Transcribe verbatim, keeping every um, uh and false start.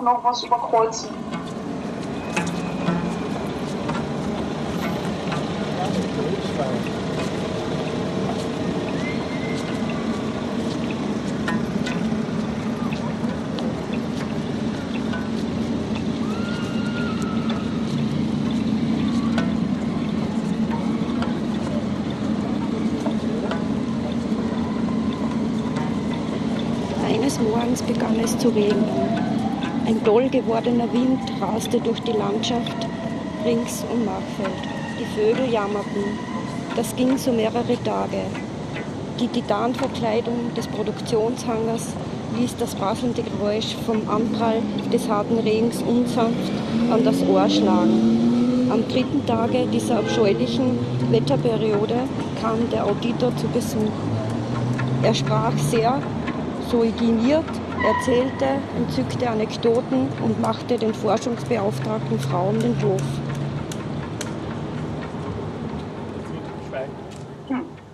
noch was über Kreuzen. Eines Morgens begann es zu regnen. Ein doll gewordener Wind raste durch die Landschaft rings um Machfeld. Die Vögel jammerten. Das ging so mehrere Tage. Die Titanverkleidung des Produktionshangars ließ das prasselnde Geräusch vom Anprall des harten Regens unsanft an das Ohr schlagen. Am dritten Tage dieser abscheulichen Wetterperiode kam der Auditor zu Besuch. Er sprach sehr sugginiert, erzählte entzückte Anekdoten und machte den Forschungsbeauftragten Frauen den Hof. Hm.